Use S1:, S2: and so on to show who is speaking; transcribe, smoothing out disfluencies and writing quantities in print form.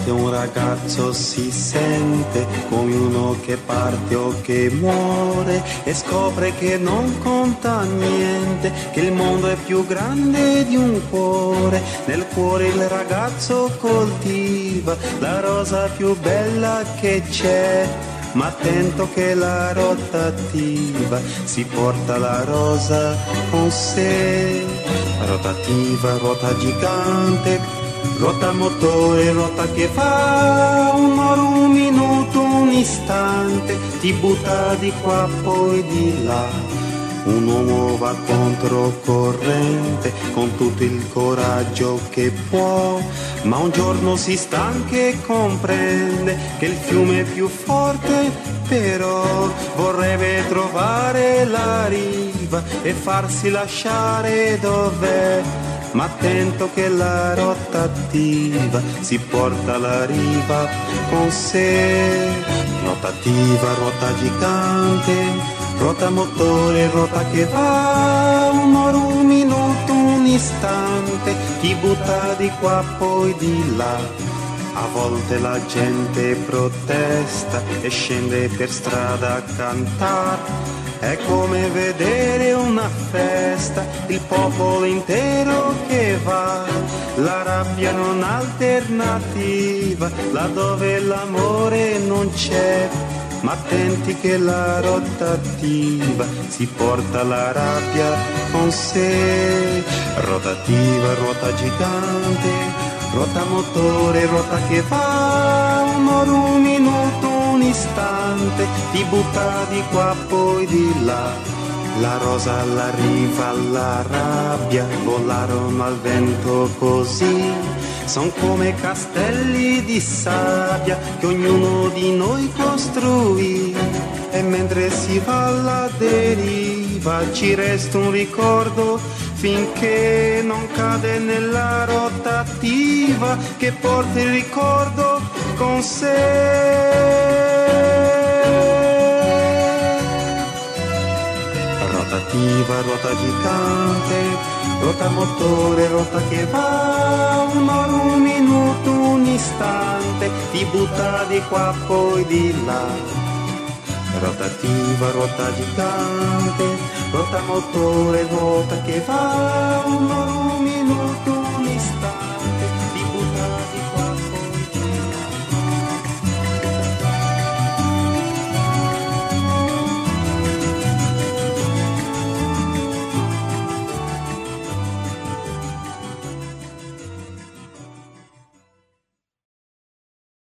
S1: volte un ragazzo si sente come uno che parte o che muore e scopre che non conta niente, che il mondo è più grande di un cuore. Nel cuore il ragazzo coltiva la rosa più bella che c'è, ma attento che la rotativa si porta la rosa con sé. Rotativa, ruota gigante, ruota motore, ruota che fa un'ora, un minuto, un istante, ti butta di qua poi di là. Un uomo va controcorrente con tutto il coraggio che può, ma un giorno si stanca e comprende che il fiume è più forte, però vorrebbe trovare la riva e farsi lasciare dov'è. Ma attento che la rotativa si porta la riva con sé. Rotativa, ruota gigante, ruota motore, ruota che va un'ora, un minuto, un istante, ti butta di qua poi di là. A volte la gente protesta e scende per strada a cantare. È come vedere una festa, il popolo intero che va. La rabbia non alternativa, laddove l'amore non c'è. Ma attenti che la rotativa si porta la rabbia con sé. Rotativa, ruota gigante, ruota motore, ruota che va un'ora, un minuto, un istante, ti butta di qua poi di là. La rosa, la riva, la rabbia volarono al vento così. Son come castelli di sabbia che ognuno di noi costruì. E mentre si va alla deriva ci resta un ricordo finché non cade nella rotativa che porta il ricordo con sé. Rotativa, ruota gigante, ruota motore, ruota che va un'ora, un minuto, un istante, ti butta di qua poi di là. Rotativa, ruota gigante, ruota motore, ruota che va un'ora, un minuto, un istante.